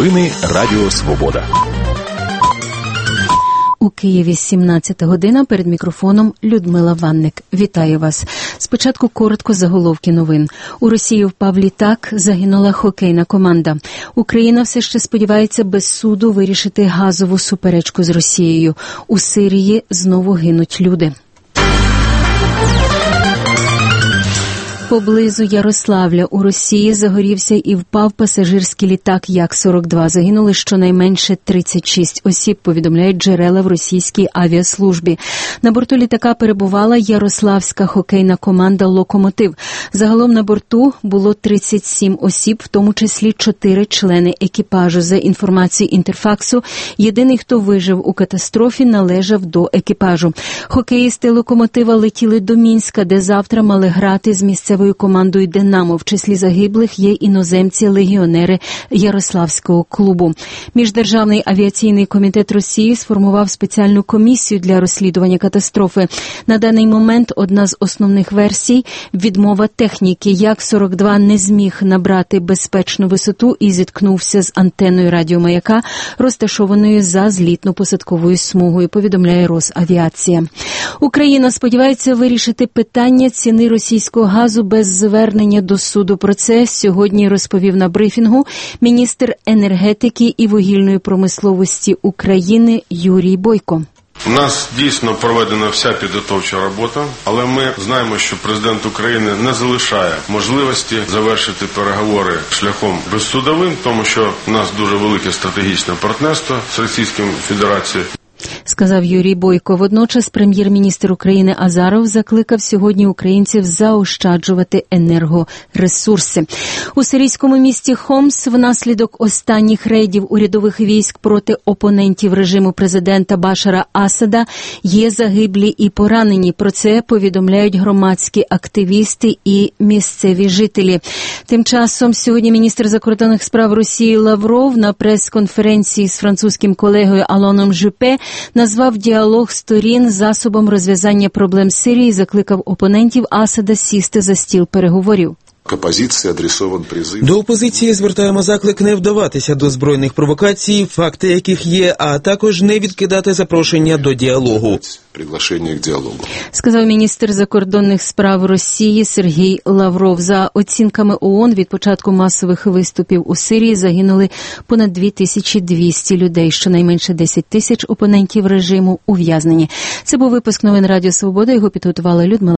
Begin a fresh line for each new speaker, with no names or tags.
Новини Радіо Свобода.
У Києві 17 година, перед мікрофоном Людмила Ванник. Вітаю вас. Спочатку коротко заголовки новин. У Росії впав літак, загинула хокейна команда. Україна все ще сподівається без суду вирішити газову суперечку з Росією. У Сирії знову гинуть люди. Поблизу Ярославля у Росії загорівся і впав пасажирський літак Як-42. Загинули щонайменше 36 осіб, повідомляють джерела в російській авіаслужбі. На борту літака перебувала ярославська хокейна команда «Локомотив». Загалом на борту було 37 осіб, в тому числі 4 члени екіпажу. За інформацією Інтерфаксу, єдиний, хто вижив у катастрофі, належав до екіпажу. Хокеїсти «Локомотива» летіли до Мінська, де завтра мали грати з місцевою командою «Динамо». В числі загиблих є іноземці-легіонери Ярославського клубу. Міждержавний авіаційний комітет Росії сформував спеціальну комісію для розслідування катастрофи. На даний момент одна з основних версій – відмова техніки. Як-42 не зміг набрати безпечну висоту і зіткнувся з антеною радіомаяка, розташованою за злітно-посадковою смугою, повідомляє Росавіація. Україна сподівається вирішити питання ціни російського газу без звернення до суду. Про це сьогодні розповів на брифінгу міністр енергетики і вугільної промисловості України Юрій Бойко.
У нас дійсно проведена вся підготовча робота, але ми знаємо, що президент України не залишає можливості завершити переговори шляхом безсудовим, тому що у нас дуже велике стратегічне партнерство з Російською Федерацією.
Сказав Юрій Бойко. Водночас прем'єр-міністр України Азаров закликав сьогодні українців заощаджувати енергоресурси. У сирійському місті Хомс внаслідок останніх рейдів урядових військ проти опонентів режиму президента Башара Асада є загиблі і поранені. Про це повідомляють громадські активісти і місцеві жителі. Тим часом сьогодні міністр закордонних справ Росії Лавров на прес-конференції з французьким колегою Алоном Жюпе назвав діалог сторін засобом розв'язання проблем Сирії і закликав опонентів Асада сісти за стіл переговорів.
До опозиції звертаємо заклик не вдаватися до збройних провокацій, факти яких є, а також не відкидати запрошення до діалогу.
Сказав міністр закордонних справ Росії Сергій Лавров. За оцінками ООН, від початку масових виступів у Сирії загинули понад 2200 людей, щонайменше 10 тисяч опонентів режиму ув'язнені. Це був випуск новин Радіо Свобода, його підготувала Людмила